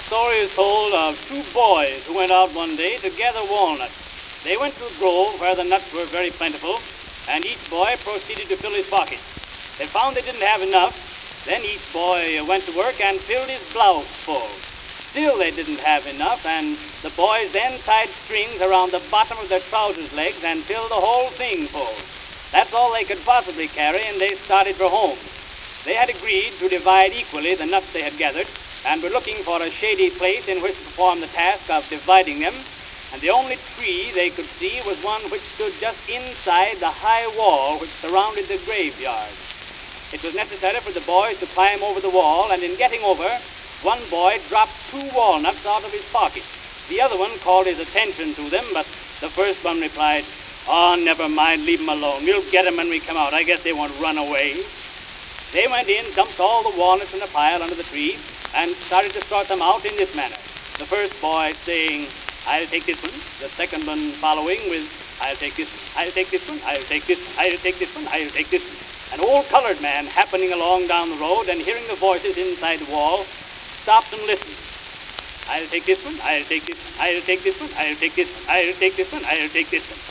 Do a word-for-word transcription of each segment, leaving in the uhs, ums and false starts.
story is told of two boys who went out one day to gather walnuts. They went to a grove where the nuts were very plentiful, and each boy proceeded to fill his pocket. They found they didn't have enough. Then each boy went to work and filled his blouse full. Still they didn't have enough, and the boys then tied strings around the bottom of their trousers legs and filled the whole thing full. That's all they could possibly carry, and they started for home. They had agreed to divide equally the nuts they had gathered, and were looking for a shady place in which to perform the task of dividing them, and the only tree they could see was one which stood just inside the high wall which surrounded the graveyard. It was necessary for the boys to climb over the wall, and in getting over, one boy dropped two walnuts out of his pocket. The other one called his attention to them, but the first one replied, "Oh, never mind, leave them alone. We'll get them when we come out. I guess they won't run away." They went in, dumped all the walnuts in a pile under the tree, and started to sort them out in this manner. The first boy saying, "I'll take this one," the second one following with, "I'll take this one, I'll take this one, I'll take this one, I'll take this one, I'll take this one." An old colored man happening along down the road and hearing the voices inside the wall stopped and listened. "I'll take this one, I'll take this one, I'll take this one, I'll take this one, I'll take this one, I'll take this one.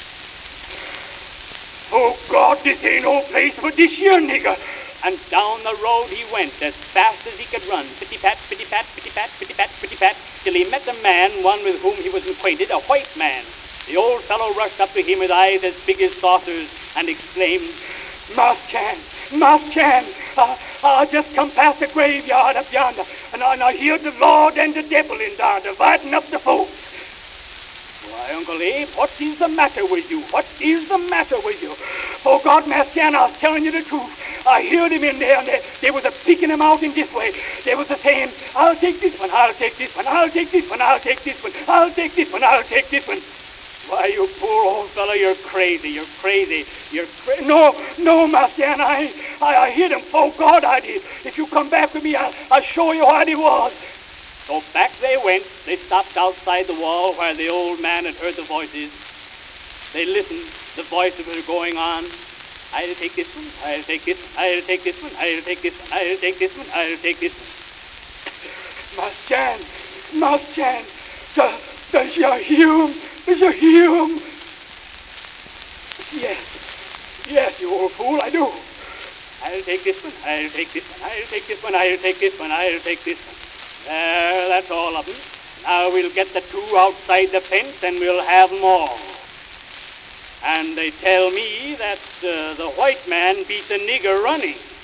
Oh God, this ain't no place for this here nigger." And down the road he went as fast as he could run, pitty-pat, pitty-pat, pitty-pat, pitty-pat, pitty-pat, till he met a man, one with whom he was acquainted, a white man. The old fellow rushed up to him with eyes as big as saucers and exclaimed, "Mas Chan, Mas Chan, uh, I just come past the graveyard up yonder, and I, and I hear the Lord and the devil in there dividing up the folks." "Why, Uncle Abe, what is the matter with you? What is the matter with you?" "Oh, God, Mas Chan, I was telling you the truth. I heard him in there, and they, they was a picking him out in this way. They was a saying, 'I'll take this one, I'll take this one, I'll take this one, I'll take this one, I'll take this one, I'll take this one.'" "Why, you poor old fellow, you're crazy, you're crazy, you're crazy." "No, no, Mas Chan, I, I, I heard him. Oh, God, I did. If you come back with me, I'll, I'll show you what it was." So back they went. They stopped outside the wall where the old man had heard the voices. They listened. The voices were going on. "I'll take this one, I'll take this one, I'll take this one, I'll take this one, I'll take this one, I'll take this one." "Mas Chan, Mas Chan, does, does you hear him? Does you hear him?" "Yes, yes, you old fool, I do. I'll take this one, I'll take this one, I'll take this one, I'll take this one, I'll take this one. There, that's all of them. Now we'll get the two outside the fence and we'll have them all. And they tell me that uh, the white man beat the nigger running."